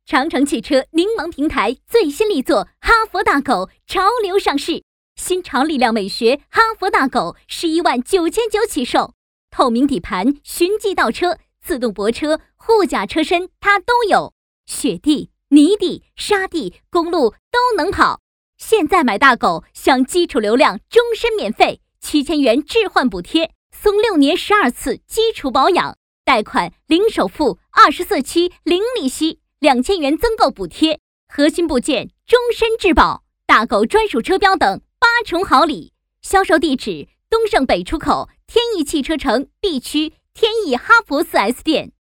长城汽车柠檬平台最新力作哈佛大狗潮流上市，新潮力量美学哈佛大狗11.999万起售，透明底盘，循迹倒车，自动泊车，护甲车身它都有，雪地、泥地、沙地、公路都能跑。现在买大狗享基础流量终身免费，7000元置换补贴，送6年12次基础保养，贷款零首付，24期零利息，2000元增购补贴，核心部件终身质保，大狗专属车标等8重好礼。销售地址：东胜北出口天翼汽车城 B 区天翼哈佛4S店。